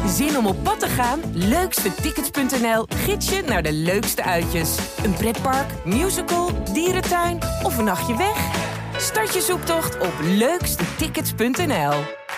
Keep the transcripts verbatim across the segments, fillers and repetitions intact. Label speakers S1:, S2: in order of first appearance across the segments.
S1: Zin om op pad te gaan? leukste tickets punt n l gids je naar de leukste uitjes. Een pretpark, musical, dierentuin of een nachtje weg? Start je zoektocht op leukste tickets punt n l.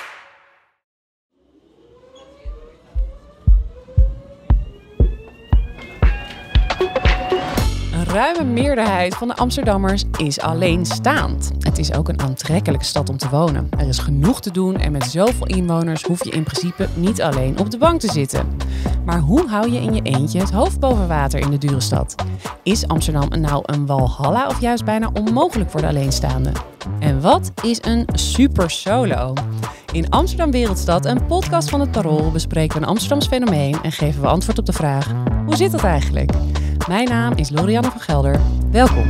S2: Een ruime meerderheid van de Amsterdammers is alleenstaand. Het is ook een aantrekkelijke stad om te wonen. Er is genoeg te doen en met zoveel inwoners hoef je in principe niet alleen op de bank te zitten. Maar hoe hou je in je eentje het hoofd boven water in de dure stad? Is Amsterdam nou een walhalla of juist bijna onmogelijk voor de alleenstaanden? En wat is een super solo? In Amsterdam Wereldstad, een podcast van het Parool, bespreken we een Amsterdams fenomeen en geven we antwoord op de vraag: hoe zit dat eigenlijk? Mijn naam is Lorianne van Gelder. Welkom.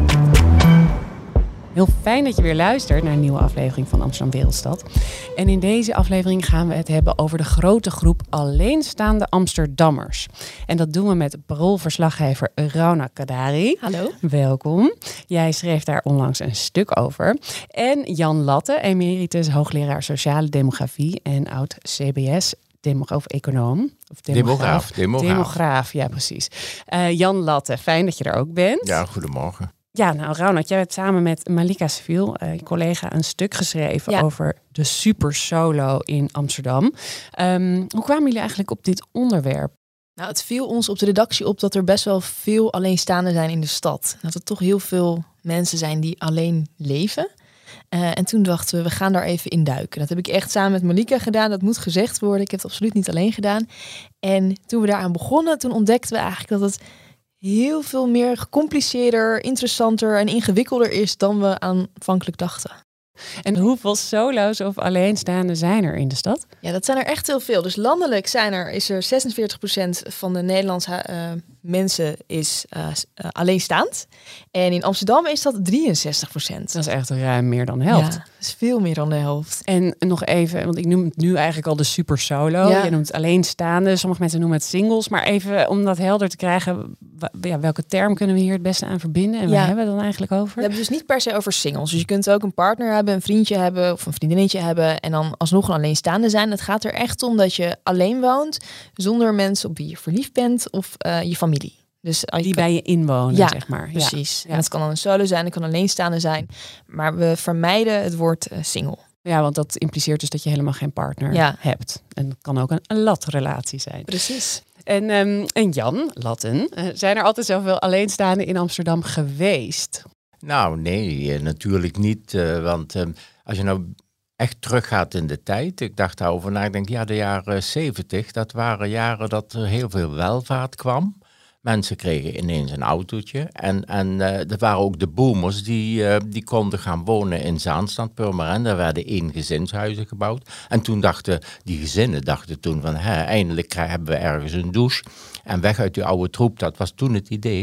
S2: Heel fijn dat je weer luistert naar een nieuwe aflevering van Amsterdam Wereldstad. En in deze aflevering gaan we het hebben over de grote groep alleenstaande Amsterdammers. En dat doen we met Parool-verslaggever Rauna Kadari.
S3: Hallo. Welkom.
S2: Jij schreef daar onlangs een stuk over. En Jan Latte, emeritus hoogleraar sociale demografie en oud C B S Demograaf of econoom. Of
S4: demograaf. Demograaf,
S2: demograaf ja precies. Uh, Jan Latte, fijn dat je er ook bent.
S4: Ja, goedemorgen.
S2: Ja, nou Raunat, jij hebt samen met Malika Seville, uh, je collega, een stuk geschreven ja. over de super solo in Amsterdam. Um, hoe kwamen jullie eigenlijk op dit onderwerp?
S3: Nou, het viel ons op de redactie op dat er best wel veel alleenstaanden zijn in de stad. Dat er toch heel veel mensen zijn die alleen leven. Uh, en toen dachten we, we gaan daar even in duiken. Dat heb ik echt samen met Malika gedaan. Dat moet gezegd worden. Ik heb het absoluut niet alleen gedaan. En toen we daaraan begonnen, toen ontdekten we eigenlijk dat het heel veel meer gecompliceerder, interessanter en ingewikkelder is dan we aanvankelijk dachten.
S2: En hoeveel solo's of alleenstaanden zijn er in de stad?
S3: Ja, dat zijn er echt heel veel. Dus landelijk zijn er, is er zesenveertig procent van de Nederlandse uh, mensen is uh, uh, alleenstaand. En in Amsterdam is dat drieënzestig procent.
S2: Dat is echt ruim meer dan de helft.
S3: Ja, dat is veel meer dan de helft.
S2: En nog even, want ik noem het nu eigenlijk al de super solo. Ja. Je noemt het alleenstaande. Sommige mensen noemen het singles. Maar even om dat helder te krijgen, ja, welke term kunnen we hier het beste aan verbinden? En ja. waar hebben we het dan eigenlijk over?
S3: We hebben dus niet per se over singles. Dus je kunt ook een partner hebben, een vriendje hebben of een vriendinnetje hebben en dan alsnog een alleenstaande zijn. Het gaat er echt om dat je alleen woont zonder mensen op wie je verliefd bent of uh, je familie. Dus
S2: die kan bij je inwonen,
S3: ja,
S2: zeg maar.
S3: Precies.
S2: Ja.
S3: En het kan dan een solo zijn, het kan alleenstaande zijn. Maar we vermijden het woord uh, single.
S2: Ja, want dat impliceert dus dat je helemaal geen partner
S3: ja.
S2: hebt. En dat kan ook een, een latrelatie zijn.
S3: Precies.
S2: En, um, en Jan, Latten, uh, zijn er altijd zoveel alleenstaanden in Amsterdam geweest?
S4: Nou, nee, natuurlijk niet. Uh, want uh, als je nou echt teruggaat in de tijd, ik dacht daarover na, ik denk, ja, de jaren zeventig, dat waren jaren dat er heel veel welvaart kwam. Mensen kregen ineens een autootje. En, en uh, er waren ook de boomers die, uh, die konden gaan wonen in Zaanstad, Purmerend. Daar werden eengezinshuizen gebouwd. En toen dachten die gezinnen dachten toen van, hè, eindelijk hebben we ergens een douche. En weg uit die oude troep, dat was toen het idee.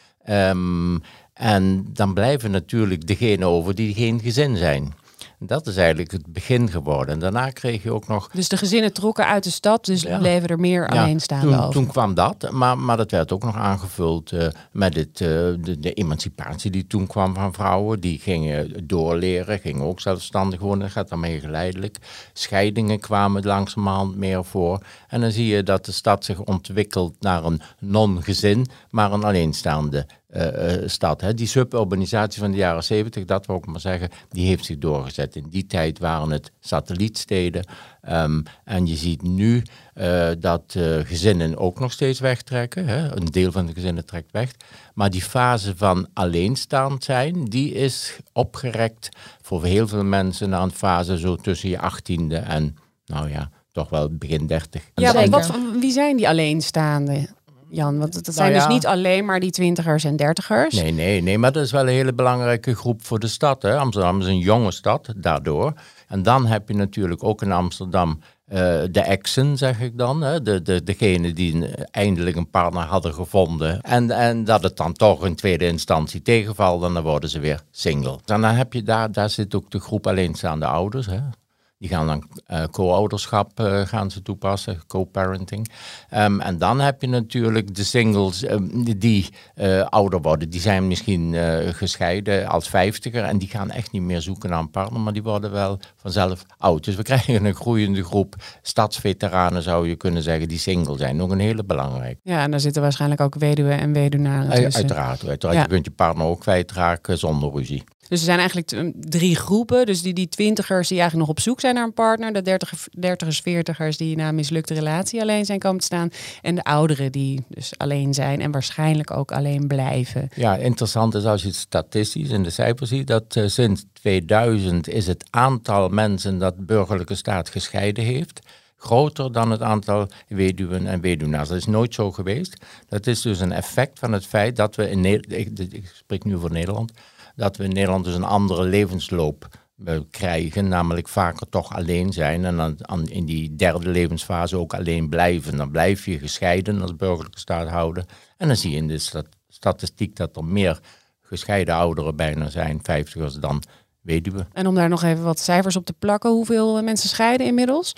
S4: Um, en dan blijven natuurlijk degenen over die geen gezin zijn. Dat is eigenlijk het begin geworden. En daarna kreeg je ook nog...
S2: Dus de gezinnen trokken uit de stad, dus ja. bleven er meer
S4: ja,
S2: alleenstaanden
S4: toen,
S2: over.
S4: Toen kwam dat, maar, maar dat werd ook nog aangevuld uh, met het, uh, de, de emancipatie die toen kwam van vrouwen. Die gingen doorleren, gingen ook zelfstandig wonen. Dat gaat daarmee geleidelijk. Scheidingen kwamen langzamerhand meer voor. En dan zie je dat de stad zich ontwikkelt naar een non-gezin, maar een alleenstaande Uh, uh, stad. Hè. Die suburbanisatie van de jaren zeventig, dat wil ik maar zeggen, die heeft zich doorgezet. In die tijd waren het satellietsteden. Um, en je ziet nu uh, dat uh, gezinnen ook nog steeds wegtrekken. Hè. Een deel van de gezinnen trekt weg. Maar die fase van alleenstaand zijn, die is opgerekt voor heel veel mensen naar een fase zo tussen je achttiende en, nou ja, toch wel begin dertig.
S2: Ja, want wat, wie zijn die alleenstaanden? Jan, want dat zijn nou ja. dus niet alleen maar die twintigers en dertigers.
S4: Nee, nee, nee, maar dat is wel een hele belangrijke groep voor de stad. Hè. Amsterdam is een jonge stad, daardoor. En dan heb je natuurlijk ook in Amsterdam uh, de exen, zeg ik dan. Hè. De, de, degene die eindelijk een partner hadden gevonden. En, en dat het dan toch in tweede instantie tegenvalt, en dan worden ze weer single. En dan heb je daar, daar zit ook de groep alleenstaande ouders, hè. Die gaan dan uh, co-ouderschap uh, gaan ze toepassen, co-parenting. Um, en dan heb je natuurlijk de singles um, die uh, ouder worden. Die zijn misschien uh, gescheiden als vijftiger en die gaan echt niet meer zoeken naar een partner, maar die worden wel vanzelf oud. Dus we krijgen een groeiende groep stadsveteranen, zou je kunnen zeggen, die single zijn. Nog een hele belangrijke.
S2: Ja, en daar zitten waarschijnlijk ook weduwen en weduwnaren tussen.
S4: Uiteraard, uiteraard. Ja. Je kunt je partner ook kwijtraken zonder ruzie.
S2: Dus er zijn eigenlijk t- drie groepen. Dus die, die twintigers die eigenlijk nog op zoek zijn naar een partner. De dertigers, dertigers, veertigers die na een mislukte relatie alleen zijn komen te staan. En de ouderen die dus alleen zijn en waarschijnlijk ook alleen blijven.
S4: Ja, interessant is als je het statistisch in de cijfers ziet, dat uh, sinds tweeduizend is het aantal mensen dat burgerlijke staat gescheiden heeft groter dan het aantal weduwen en weduwnaars. Dat is nooit zo geweest. Dat is dus een effect van het feit dat we in Nederland, ik, ik spreek nu voor Nederland, dat we in Nederland dus een andere levensloop uh, krijgen, namelijk vaker toch alleen zijn en dan, dan in die derde levensfase ook alleen blijven. Dan blijf je gescheiden als burgerlijke staathouden. En dan zie je in de stat- statistiek dat er meer gescheiden ouderen bijna zijn, vijftigers, dan weduwen.
S2: En om daar nog even wat cijfers op te plakken, hoeveel mensen scheiden inmiddels?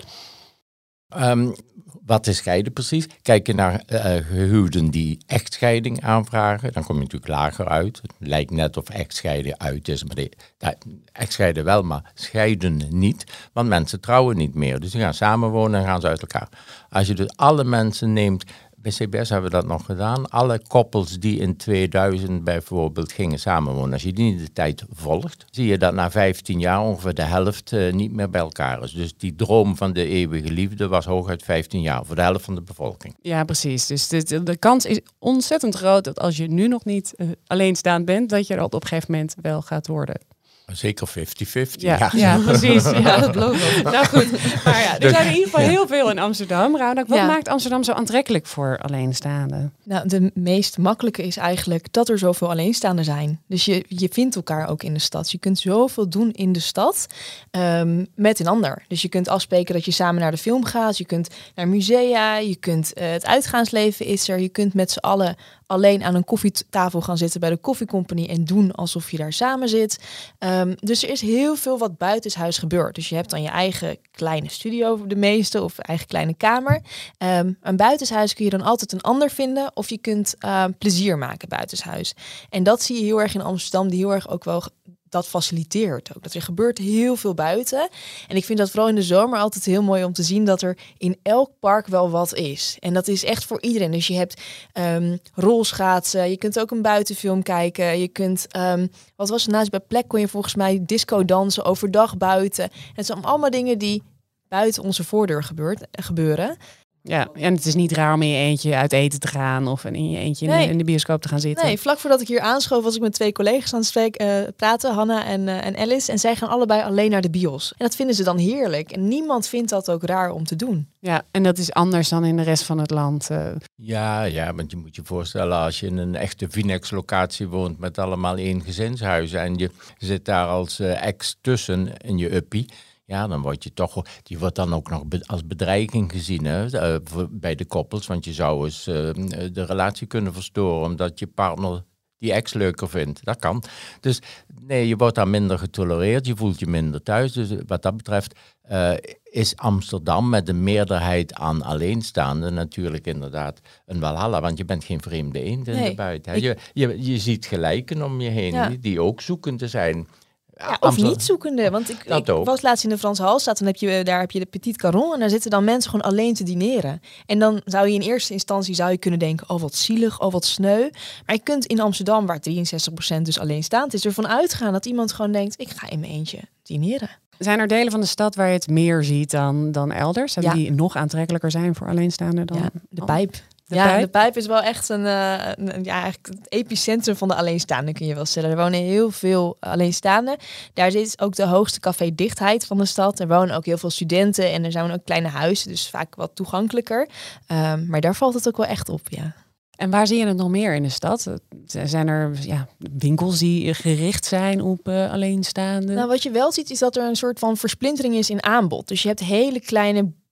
S4: Um, wat is scheiden precies? Kijk je naar uh, gehuwden die echtscheiding aanvragen, dan kom je natuurlijk lager uit. Het lijkt net of echtscheiden uit is, maar de, ja, echtscheiden wel, maar scheiden niet. Want mensen trouwen niet meer, dus die gaan samenwonen en gaan ze uit elkaar. Als je dus alle mensen neemt, bij C B S hebben we dat nog gedaan, alle koppels die in tweeduizend bijvoorbeeld gingen samenwonen, als je die in de tijd volgt, zie je dat na vijftien jaar ongeveer de helft uh, niet meer bij elkaar is. Dus die droom van de eeuwige liefde was hooguit vijftien jaar, voor de helft van de bevolking.
S2: Ja, precies. Dus de, de kans is ontzettend groot dat als je nu nog niet uh, alleenstaand bent, dat je er op een gegeven moment wel gaat worden.
S4: Zeker vijftig vijftig.
S2: Ja,
S4: ja.
S2: ja, precies. Ja, dat belooft wel. Nou goed, maar ja, er zijn in ieder geval heel veel in Amsterdam. Rauwnak, wat
S3: Ja.
S2: maakt Amsterdam zo aantrekkelijk voor alleenstaanden?
S3: Nou, de meest makkelijke is eigenlijk dat er zoveel alleenstaanden zijn. Dus je, je vindt elkaar ook in de stad. Je kunt zoveel doen in de stad um, met een ander. Dus je kunt afspreken dat je samen naar de film gaat. Je kunt naar musea. Je kunt uh, het uitgaansleven is er. Je kunt met z'n allen alleen aan een koffietafel gaan zitten bij de koffiecompany en doen alsof je daar samen zit. Um, dus er is heel veel wat buitenshuis gebeurt. Dus je hebt dan je eigen kleine studio, de meeste, of eigen kleine kamer. Um, een buitenshuis kun je dan altijd een ander vinden, of je kunt uh, plezier maken buitenshuis. En dat zie je heel erg in Amsterdam, die heel erg ook wel dat faciliteert ook. Dat er gebeurt heel veel buiten. En ik vind dat vooral in de zomer altijd heel mooi om te zien dat er in elk park wel wat is. En dat is echt voor iedereen. Dus je hebt um, rolschaatsen, je kunt ook een buitenfilm kijken. Je kunt, um, wat was het naast bij Plek kon je volgens mij disco dansen overdag buiten. En het zijn allemaal dingen die buiten onze voordeur gebeurt, gebeuren.
S2: Ja, en het is niet raar om in je eentje uit eten te gaan of in je eentje in,
S3: Nee.
S2: de, in de bioscoop te gaan zitten.
S3: Nee, vlak voordat ik hier aanschoof was ik met twee collega's aan het spreken, uh, praten, Hanna en, uh, en Alice. En zij gaan allebei alleen naar de bios. En dat vinden ze dan heerlijk. En niemand vindt dat ook raar om te doen.
S2: Ja, en dat is anders dan in de rest van het land. Uh.
S4: Ja, ja, want je moet je voorstellen als je in een echte Vinex-locatie woont met allemaal eengezinshuizen en je zit daar als uh, ex tussen in je uppie. Ja, dan word je toch, die wordt dan ook nog be- als bedreiging gezien hè, uh, voor, bij de koppels. Want je zou eens uh, de relatie kunnen verstoren omdat je partner die ex leuker vindt. Dat kan. Dus nee, je wordt daar minder getolereerd, je voelt je minder thuis. Dus wat dat betreft uh, is Amsterdam met een meerderheid aan alleenstaanden natuurlijk inderdaad een walhalla. Want je bent geen vreemde eend in
S3: Nee,
S4: de buiten. Hè.
S3: ik-
S4: Je, je, je ziet gelijken om je heen
S3: Ja.
S4: die, die ook zoekende zijn.
S3: Ja, of
S4: Amsterdam-
S3: niet zoekende. Want ik,
S4: Dat
S3: ik
S4: ook.
S3: was laatst in de Franse Halstraat. Dan heb je, daar heb je de Petit Caron. En daar zitten dan mensen gewoon alleen te dineren. En dan zou je in eerste instantie zou je kunnen denken, oh wat zielig, oh wat sneu. Maar je kunt in Amsterdam, waar drieënzestig procent dus alleenstaand is, ervan uitgaan dat iemand gewoon denkt, ik ga in mijn eentje dineren.
S2: Zijn er delen van de stad waar je het meer ziet dan, dan elders? En
S3: Ja.
S2: die nog aantrekkelijker zijn voor alleenstaanden dan?
S3: Ja, de
S2: Oh.
S3: pijp.
S2: De
S3: ja,
S2: pijp?
S3: de pijp is wel echt een, uh, een ja, eigenlijk het epicentrum van de alleenstaanden, kun je wel stellen. Er wonen heel veel alleenstaanden. Daar zit ook de hoogste café-dichtheid van de stad. Er wonen ook heel veel studenten en er zijn ook kleine huizen, dus vaak wat toegankelijker. Um, maar daar valt het ook wel echt op, ja.
S2: En waar zie je het nog meer in de stad? Zijn er ja, winkels die gericht zijn op uh, alleenstaanden?
S3: Nou, wat je wel ziet is dat er een soort van versplintering is in aanbod. Dus je hebt hele kleine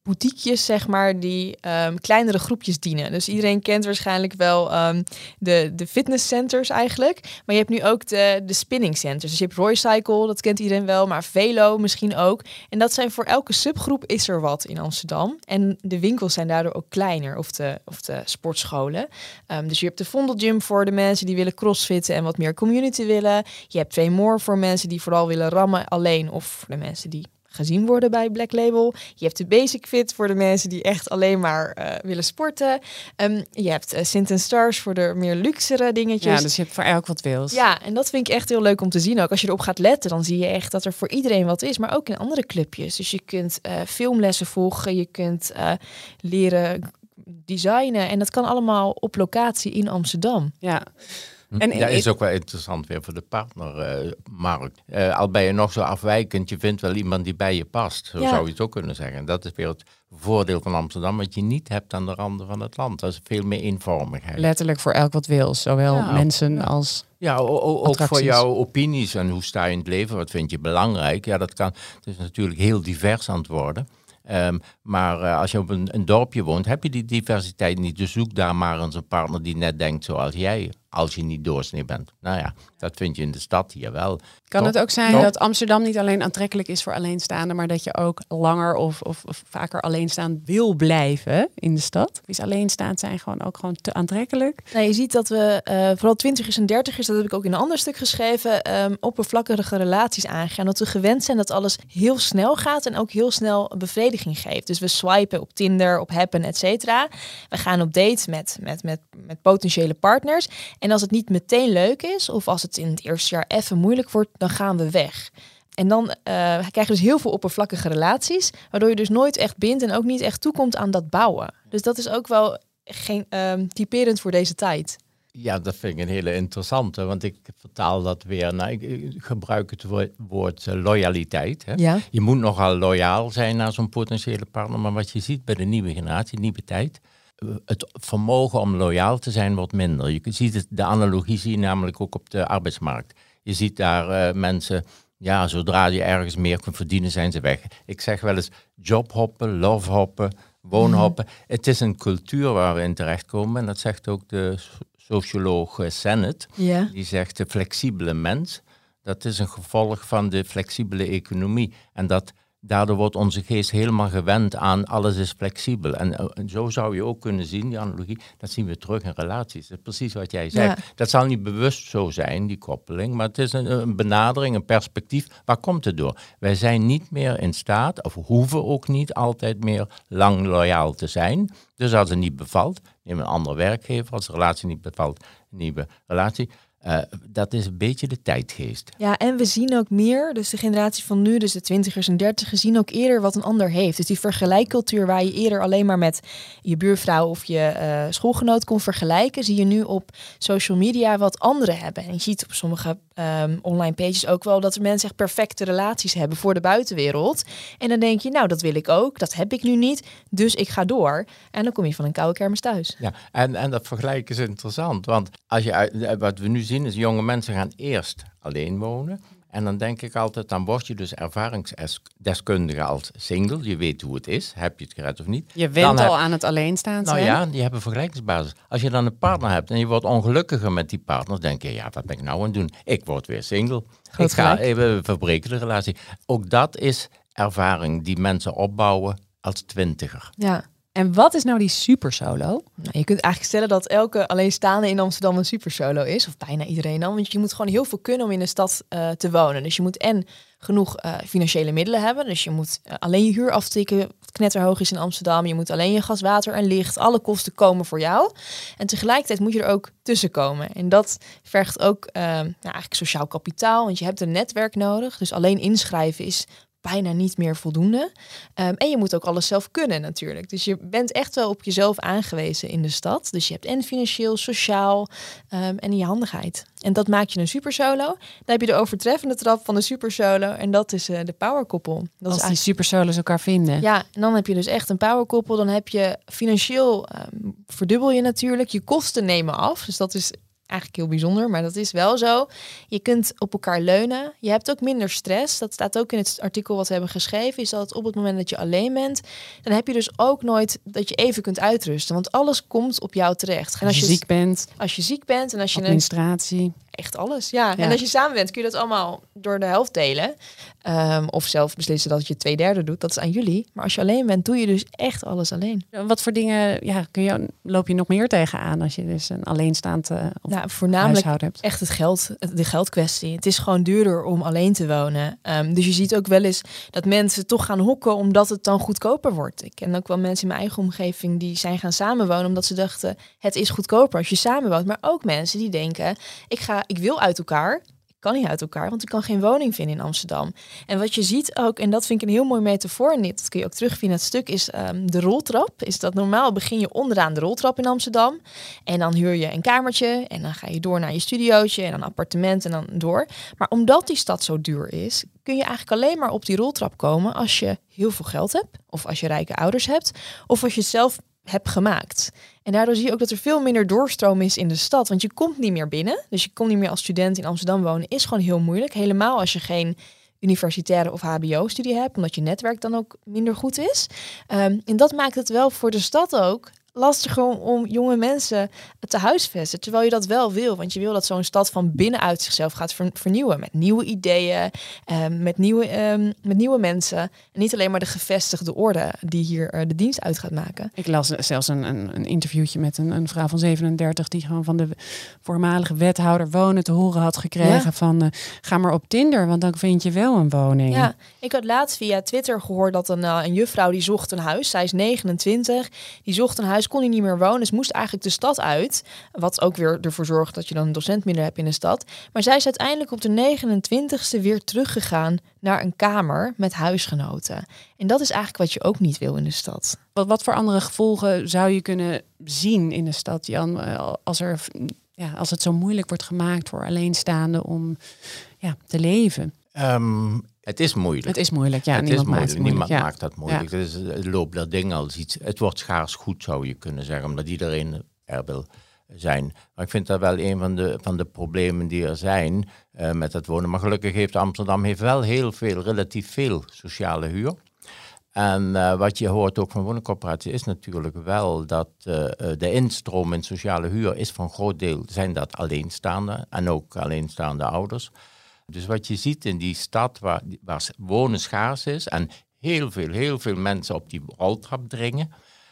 S3: boutiquejes, zeg maar, die um, kleinere groepjes dienen. Dus iedereen kent waarschijnlijk wel um, de, de fitnesscenters eigenlijk. Maar je hebt nu ook de, de spinning centers. Dus je hebt Roycycle, dat kent iedereen wel, maar Velo misschien ook. En dat zijn voor elke subgroep is er wat in Amsterdam. En de winkels zijn daardoor ook kleiner, of de, of de sportscholen. Um, dus je hebt de Vondelgym voor de mensen die willen crossfitten en wat meer community willen. Je hebt Twee More voor mensen die vooral willen rammen alleen, of voor de mensen die gezien worden bij Black Label. Je hebt de Basic Fit voor de mensen die echt alleen maar uh, willen sporten. Um, je hebt uh, Sint en Stars voor de meer luxere dingetjes.
S2: Ja, dus je hebt voor elk wat wils.
S3: Ja, en dat vind ik echt heel leuk om te zien ook. Als je erop gaat letten, dan zie je echt dat er voor iedereen wat is. Maar ook in andere clubjes. Dus je kunt uh, filmlessen volgen. Je kunt uh, leren designen. En dat kan allemaal op locatie in Amsterdam.
S2: Ja.
S4: En dat is ook wel interessant weer voor de partnermarkt. Uh, uh, al ben je nog zo afwijkend, je vindt wel iemand die bij je past. Zo ja. zou je het ook kunnen zeggen. Dat is weer het voordeel van Amsterdam, wat je niet hebt aan de randen van het land. Dat is veel meer eenvormigheid.
S2: Letterlijk voor elk wat wil, zowel ja, mensen
S4: ja.
S2: als
S4: Ja, o- o- ook voor jouw opinies en hoe sta je in het leven, wat vind je belangrijk. Ja, dat kan. Het is natuurlijk heel divers aan het worden. Um, maar uh, als je op een, een dorpje woont, heb je die diversiteit niet. Dus zoek daar maar eens een partner die net denkt zoals jij, als je niet doorsnee bent. Nou ja, dat vind je in de stad hier wel.
S2: Kan
S4: Top?
S2: het ook zijn
S4: Top?
S2: dat Amsterdam niet alleen aantrekkelijk is voor alleenstaanden, maar dat je ook langer of, of, of vaker alleenstaand wil blijven in de stad? Is alleenstaand zijn gewoon ook gewoon te aantrekkelijk?
S3: Nou, je ziet dat we uh, vooral twintigers en dertigers, dat heb ik ook in een ander stuk geschreven, um, oppervlakkige relaties aangaan. Dat we gewend zijn dat alles heel snel gaat en ook heel snel bevrediging geeft. Dus we swipen op Tinder, op Happen, et cetera. We gaan op date met, met, met, met potentiële partners. En als het niet meteen leuk is, of als het in het eerste jaar even moeilijk wordt, dan gaan we weg. En dan uh, krijg je dus heel veel oppervlakkige relaties, waardoor je dus nooit echt bindt en ook niet echt toekomt aan dat bouwen. Dus dat is ook wel geen, um, typerend voor deze tijd.
S4: Ja, dat vind ik een hele interessante, want ik vertaal dat weer. Nou, ik, ik gebruik het woord, woord uh, loyaliteit. Hè? Ja. Je moet nogal loyaal zijn naar zo'n potentiële partner, maar wat je ziet bij de nieuwe generatie, nieuwe tijd, het vermogen om loyaal te zijn wordt minder. Je ziet het, de analogie zie je namelijk ook op de arbeidsmarkt. Je ziet daar uh, mensen, ja, zodra je ergens meer kunt verdienen, zijn ze weg. Ik zeg wel eens jobhoppen, lovehoppen, woonhoppen. Mm. Het is een cultuur waar we in terechtkomen. En dat zegt ook de socioloog Sennett. Yeah. Die zegt de flexibele mens, dat is een gevolg van de flexibele economie. En dat daardoor wordt onze geest helemaal gewend aan alles is flexibel. En, uh, en zo zou je ook kunnen zien, die analogie, dat zien we terug in relaties. Dat is precies wat jij zegt. Ja. Dat zal niet bewust zo zijn, die koppeling, maar het is een, een benadering, een perspectief. Waar komt het door? Wij zijn niet meer in staat, of hoeven ook niet altijd meer lang loyaal te zijn. Dus als het niet bevalt, neem een andere werkgever. Als de relatie niet bevalt, een nieuwe relatie. Uh, dat is een beetje de tijdgeest.
S3: Ja, en we zien ook meer, dus de generatie van nu, dus de twintigers en dertigers, zien ook eerder wat een ander heeft. Dus die vergelijkcultuur waar je eerder alleen maar met je buurvrouw of je uh, schoolgenoot kon vergelijken, zie je nu op social media wat anderen hebben. En je ziet op sommige um, online pages ook wel dat er mensen echt perfecte relaties hebben voor de buitenwereld. En dan denk je, nou, dat wil ik ook, dat heb ik nu niet, dus ik ga door. En dan kom je van een koude kermis thuis.
S4: Ja, en, en dat vergelijken is interessant, want als je uit, wat we nu zien is, jonge mensen gaan eerst alleen wonen. En dan denk ik altijd, dan word je dus ervaringsdeskundige als single. Je weet hoe het is, heb je het gered of niet.
S2: Je went
S4: dan
S2: al
S4: heb,
S2: aan het alleenstaan zijn.
S4: Nou ja, die hebben vergelijkingsbasis. Als je dan een partner hebt en je wordt ongelukkiger met die partner, denk je, ja, wat ben ik nou aan het doen? Ik word weer single.
S3: Goed
S4: ik ga even verbreken de relatie. Ook dat is ervaring die mensen opbouwen als twintiger.
S3: Ja.
S2: En wat is nou die super solo?
S3: Nou, je kunt eigenlijk stellen dat elke alleenstaande in Amsterdam een super solo is. Of bijna iedereen dan. Want je moet gewoon heel veel kunnen om in de stad uh, te wonen. Dus je moet en genoeg uh, financiële middelen hebben. Dus je moet uh, alleen je huur aftikken, wat knetterhoog is in Amsterdam. Je moet alleen je gas, water en licht. Alle kosten komen voor jou. En tegelijkertijd moet je er ook tussen komen. En dat vergt ook uh, nou, eigenlijk sociaal kapitaal. Want je hebt een netwerk nodig. Dus alleen inschrijven is bijna niet meer voldoende. Um, en je moet ook alles zelf kunnen natuurlijk. Dus je bent echt wel op jezelf aangewezen in de stad. Dus je hebt en financieel, sociaal um, en je handigheid. En dat maakt je een super solo. Dan heb je de overtreffende trap van de super solo. En dat is uh, de powerkoppel. Dat
S2: Als
S3: is eigenlijk...
S2: die super solos elkaar vinden.
S3: Ja, en dan heb je dus echt een powerkoppel. Dan heb je financieel, um, verdubbel je natuurlijk. Je kosten nemen af. Dus dat is eigenlijk heel bijzonder, maar dat is wel zo. Je kunt op elkaar leunen. Je hebt ook minder stress. Dat staat ook in het artikel wat we hebben geschreven. Is dat op het moment dat je alleen bent, dan heb je dus ook nooit dat je even kunt uitrusten. Want alles komt op jou terecht. En
S2: als, als je ziek bent.
S3: Als je ziek bent en als je
S2: administratie.
S3: Een, echt alles, ja.
S2: ja.
S3: En als je samen bent, kun je dat allemaal door de helft delen. Um, of zelf beslissen dat je twee derde doet. Dat is aan jullie. Maar als je alleen bent, doe je dus echt alles alleen.
S2: Wat voor dingen ja, kun je, loop je nog meer tegenaan als je dus een alleenstaand uh,
S3: nou, voornamelijk
S2: hebt?
S3: Echt het geld, de geldkwestie. Het is gewoon duurder om alleen te wonen. Um, dus je ziet ook wel eens dat mensen toch gaan hokken omdat het dan goedkoper wordt. Ik ken ook wel mensen in mijn eigen omgeving die zijn gaan samenwonen omdat ze dachten het is goedkoper als je samenwoont. Maar ook mensen die denken ik ga, ik wil uit elkaar. Kan niet uit elkaar, want ik kan geen woning vinden in Amsterdam. En wat je ziet ook, en dat vind ik een heel mooi metafoor, en dit dat kun je ook terugvinden in het stuk, is um, de roltrap. Is dat normaal begin je onderaan de roltrap in Amsterdam. En dan huur je een kamertje en dan ga je door naar je studiootje en dan appartement en dan door. Maar omdat die stad zo duur is, kun je eigenlijk alleen maar op die roltrap komen als je heel veel geld hebt. Of als je rijke ouders hebt. Of als je het zelf hebt gemaakt. En daardoor zie je ook dat er veel minder doorstroom is in de stad. Want je komt niet meer binnen. Dus je komt niet meer als student in Amsterdam wonen. Is gewoon heel moeilijk. Helemaal als je geen universitaire of hbo-studie hebt. Omdat je netwerk dan ook minder goed is. Um, en dat maakt het wel voor de stad ook lastiger om, om jonge mensen te huisvesten. Terwijl je dat wel wil. Want je wil dat zo'n stad van binnenuit zichzelf gaat ver, vernieuwen. Met nieuwe ideeën. Um, met, nieuwe, um, met nieuwe mensen. En niet alleen maar de gevestigde orde die hier uh, de dienst uit gaat maken.
S2: Ik las zelfs een, een, een interviewtje met een, een vrouw van zevenendertig... die gewoon van de voormalige wethouder wonen te horen had gekregen. Ja. Van uh, ga maar op Tinder, want dan vind je wel een woning.
S3: Ja, ik had laatst via Twitter gehoord dat een, uh, een juffrouw die zocht een huis. Zij is negenentwintig. Die zocht een huis. Kon hij niet meer wonen. Dus moest eigenlijk de stad uit. Wat ook weer ervoor zorgt dat je dan een docent minder hebt in de stad. Maar zij is uiteindelijk op de negenentwintigste weer teruggegaan naar een kamer met huisgenoten. En dat is eigenlijk wat je ook niet wil in de stad.
S2: Wat, wat voor andere gevolgen zou je kunnen zien in de stad, Jan, als, er, ja, als het zo moeilijk wordt gemaakt voor alleenstaanden om ja, te leven?
S4: Um, het is moeilijk.
S2: Het is moeilijk, ja.
S4: Het
S2: niemand
S4: is moeilijk.
S2: Maakt het moeilijk.
S4: Niemand
S2: ja.
S4: maakt dat moeilijk. Ja. Het, is, het loopt dat ding als iets. Het wordt schaars goed, zou je kunnen zeggen, omdat iedereen er wil zijn. Maar ik vind dat wel een van de, van de problemen die er zijn uh, met het wonen. Maar gelukkig heeft Amsterdam heeft wel heel veel, relatief veel sociale huur. En uh, wat je hoort ook van woningcorporaties is natuurlijk wel dat uh, de instroom in sociale huur is van groot deel, zijn dat alleenstaande en ook alleenstaande ouders. Dus wat je ziet in die stad waar, waar wonen schaars is en heel veel, heel veel mensen op die roltrap dringen,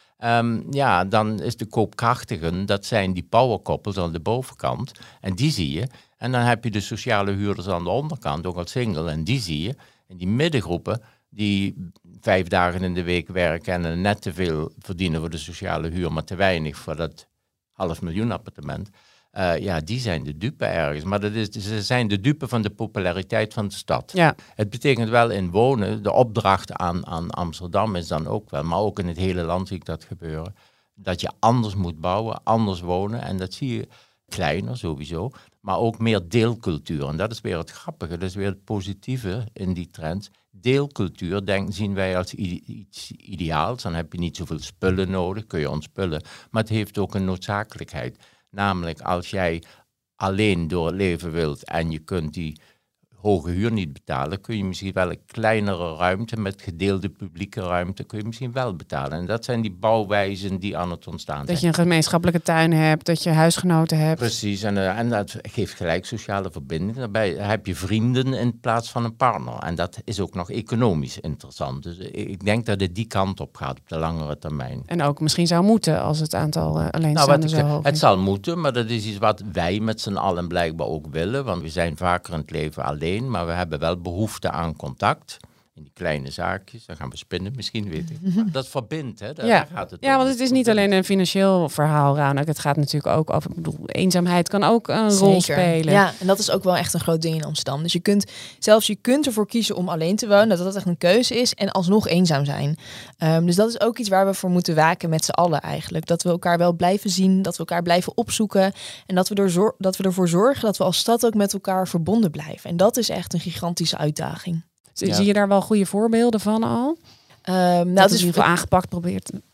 S4: um, ja, dan is de koopkrachtigen, dat zijn die powerkoppels aan de bovenkant en die zie je. En dan heb je de sociale huurders aan de onderkant, ook als single, en die zie je. En die middengroepen die vijf dagen in de week werken en net te veel verdienen voor de sociale huur, maar te weinig voor dat half miljoen appartement. Uh, ja, die zijn de dupe ergens. Maar dat is, ze zijn de dupe van de populariteit van de stad.
S2: Ja.
S4: Het betekent wel in wonen, de opdracht aan, aan Amsterdam is dan ook wel, maar ook in het hele land zie ik dat gebeuren, dat je anders moet bouwen, anders wonen. En dat zie je kleiner sowieso, maar ook meer deelcultuur. En dat is weer het grappige, dat is weer het positieve in die trend. Deelcultuur denk, zien wij als iets ideaals. Dan heb je niet zoveel spullen nodig, kun je ontspullen. Maar het heeft ook een noodzakelijkheid. Namelijk als jij alleen door het leven wilt en je kunt die hoge huur niet betalen, kun je misschien wel een kleinere ruimte met gedeelde publieke ruimte, kun je misschien wel betalen. En dat zijn die bouwwijzen die aan het ontstaan zijn.
S2: Dat je een gemeenschappelijke tuin hebt, dat je huisgenoten hebt.
S4: Precies, en, uh, en dat geeft gelijk sociale verbinding. Daarbij heb je vrienden in plaats van een partner. En dat is ook nog economisch interessant. Dus ik denk dat het die kant op gaat op de langere termijn.
S2: En ook misschien zou moeten als het aantal uh, alleenstaanden
S4: nou,
S2: zo hoog is.
S4: Het zal moeten, maar dat is iets wat wij met z'n allen blijkbaar ook willen. Want we zijn vaker in het leven alleen. Maar we hebben wel behoefte aan contact. In die kleine zaakjes, dan gaan we spinnen misschien, weet ik. Maar dat verbindt, hè? Daar
S2: ja.
S4: gaat het
S2: ja,
S4: om.
S2: want het is niet alleen een financieel verhaal, Ranak. Het gaat natuurlijk ook over, ik bedoel, eenzaamheid kan ook een Zeker. rol spelen.
S3: Ja, en dat is ook wel echt een groot ding in Amsterdam. Dus je kunt, zelfs je kunt ervoor kiezen om alleen te wonen, dat dat echt een keuze is en alsnog eenzaam zijn. Um, dus dat is ook iets waar we voor moeten waken met z'n allen eigenlijk. Dat we elkaar wel blijven zien, dat we elkaar blijven opzoeken en dat we, er zor- dat we ervoor zorgen dat we als stad ook met elkaar verbonden blijven. En dat is echt een gigantische uitdaging.
S2: Ja. Zie je daar wel goede voorbeelden van al?
S3: Um, nou,
S2: dat
S3: het is
S2: in ieder geval aangepakt probeert.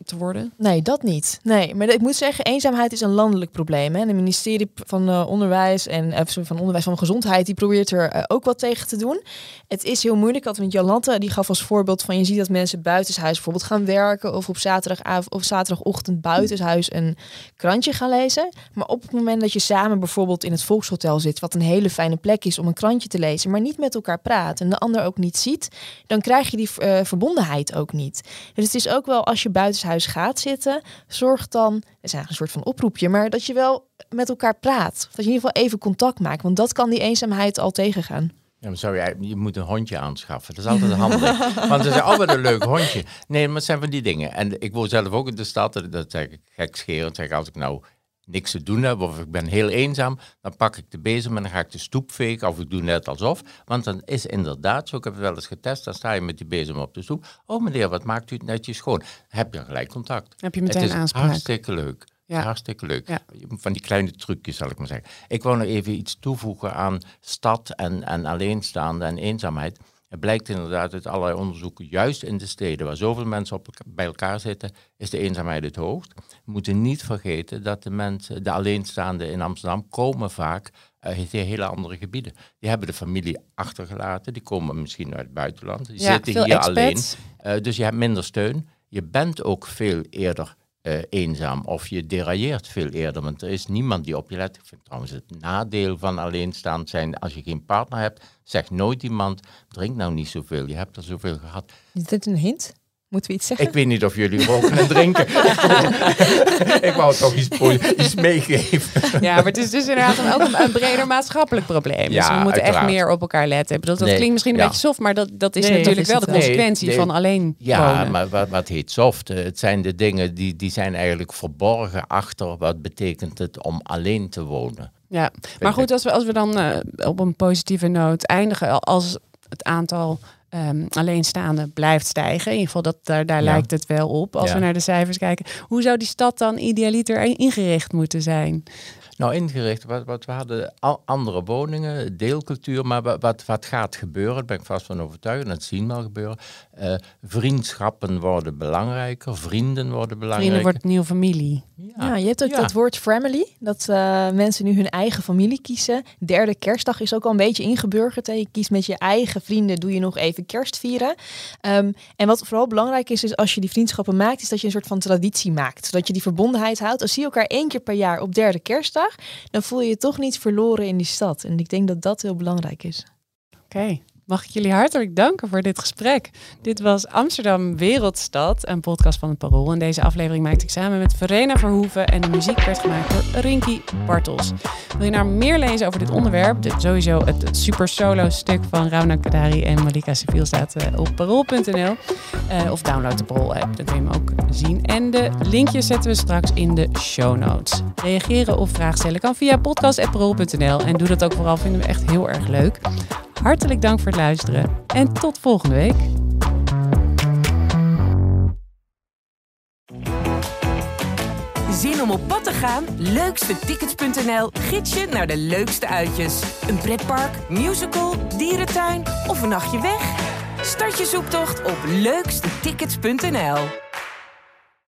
S2: te worden?
S3: Nee, dat niet. Nee, maar ik moet zeggen, eenzaamheid is een landelijk probleem. Hè. En het ministerie van uh, Onderwijs en uh, van Onderwijs van Gezondheid, die probeert er uh, ook wat tegen te doen. Het is heel moeilijk. Dat met Jolante, die gaf als voorbeeld van, je ziet dat mensen buitenshuis bijvoorbeeld gaan werken of op zaterdagavond of zaterdagochtend buitenshuis een krantje gaan lezen. Maar op het moment dat je samen bijvoorbeeld in het Volkshotel zit, wat een hele fijne plek is om een krantje te lezen, maar niet met elkaar praat en de ander ook niet ziet, dan krijg je die uh, verbondenheid ook niet. Dus het is ook wel, als je buitenshuis gaat zitten, zorg dan, het is eigenlijk een soort van oproepje, maar dat je wel met elkaar praat. Of dat je in ieder geval even contact maakt, want dat kan die eenzaamheid al tegengaan.
S4: Ja, maar zou je, je moet een hondje aanschaffen. Dat is altijd handig. Want het is altijd een leuk hondje. Nee, maar het zijn van die dingen. En ik woon zelf ook in de stad. Dat zeg ik gekscherend. Zeg, als ik nou niks te doen heb of ik ben heel eenzaam, dan pak ik de bezem en dan ga ik de stoep vegen of ik doe net alsof. Want dan is inderdaad zo, ik heb het wel eens getest, dan sta je met die bezem op de stoep. Oh meneer, wat maakt u het netjes schoon? heb je gelijk contact.
S2: Heb je meteen
S4: het is
S2: aanspraak.
S4: Hartstikke leuk.
S2: Ja.
S4: Hartstikke leuk.
S2: Ja.
S4: Van die kleine trucjes, zal ik maar zeggen. Ik wou nog even iets toevoegen aan stad en, en alleenstaande en eenzaamheid. Het blijkt inderdaad uit allerlei onderzoeken, juist in de steden waar zoveel mensen op, bij elkaar zitten, is de eenzaamheid het hoogst. We moeten niet vergeten dat de mensen, de alleenstaanden in Amsterdam, komen vaak uit hele andere gebieden. Die hebben de familie achtergelaten, die komen misschien uit het buitenland, die
S2: Ja,
S4: zitten
S2: veel
S4: hier
S2: expats.
S4: alleen. Uh, dus je hebt minder steun. Je bent ook veel eerder Uh, eenzaam of je derailleert veel eerder, want er is niemand die op je let. Ik vind trouwens het nadeel van alleenstaand zijn, als je geen partner hebt, zegt nooit iemand, drink nou niet zoveel, je hebt er zoveel gehad.
S3: Is dit een hint? Moeten we iets zeggen?
S4: Ik weet niet of jullie roken en drinken. Ik wou toch iets, iets meegeven.
S2: Ja, maar het is dus inderdaad een, ook een, een breder maatschappelijk probleem. Dus
S4: Ja,
S2: we moeten
S4: uiteraard.
S2: echt meer op elkaar letten. Ik bedoel, dat
S4: Nee,
S2: klinkt misschien een
S4: ja.
S2: beetje soft, maar dat, dat is
S3: Nee,
S2: natuurlijk
S3: dat is
S2: wel de
S3: het wel.
S2: consequentie
S4: Nee, nee.
S2: van alleen
S4: Ja,
S2: wonen.
S4: maar wat, wat heet soft? Uh, Het zijn de dingen die, die zijn eigenlijk verborgen achter wat betekent het om alleen te wonen.
S2: Ja, maar goed, als we, als we dan uh, op een positieve noot eindigen, als het aantal um, alleenstaanden blijft stijgen, in ieder geval dat, daar, daar
S4: Ja.
S2: lijkt het wel op, als
S4: Ja.
S2: we naar de cijfers kijken, hoe zou die stad dan idealiter ingericht moeten zijn?
S4: Nou, ingericht, wat, wat we hadden al andere woningen, deelcultuur, maar wat, wat, wat gaat gebeuren, daar ben ik vast van overtuigd, en dat zien we al gebeuren. Uh, vriendschappen worden belangrijker, vrienden worden belangrijker.
S2: Vrienden wordt nieuwe familie.
S4: Ja.
S3: Ja, je hebt ook
S4: Ja.
S3: dat woord family, dat uh, mensen nu hun eigen familie kiezen. Derde kerstdag is ook al een beetje ingeburgerd. Hè. Je kiest met je eigen vrienden, doe je nog even kerst vieren. Um, en wat vooral belangrijk is, is als je die vriendschappen maakt, is dat je een soort van traditie maakt. Zodat je die verbondenheid houdt. Als zie je elkaar één keer per jaar op derde kerstdag, dan voel je je toch niet verloren in die stad. En ik denk dat dat heel belangrijk is.
S2: Oké, okay. Mag ik jullie hartelijk danken voor dit gesprek. Dit was Amsterdam Wereldstad, een podcast van het Parool. En deze aflevering maakte ik samen met Verena Verhoeven en de muziek werd gemaakt door Rinky Bartels. Wil je nou meer lezen over dit onderwerp? Dit, sowieso het, het super solo stuk van Rauna Kadari en Malika Seviel staat uh, op parool punt n l. Uh, of download de Parool app, dan kun je hem ook zien. En de linkjes zetten we straks in de show notes. Reageren of vragen stellen kan via podcast apenstaartje parool punt n l. En doe dat ook vooral, vinden we echt heel erg leuk. Hartelijk dank voor het luisteren en tot volgende week.
S1: Zin om op pad te gaan? leukste tickets punt n l gids je naar de leukste uitjes. Een pretpark, musical, dierentuin of een nachtje weg? Start je zoektocht op leukste tickets punt n l.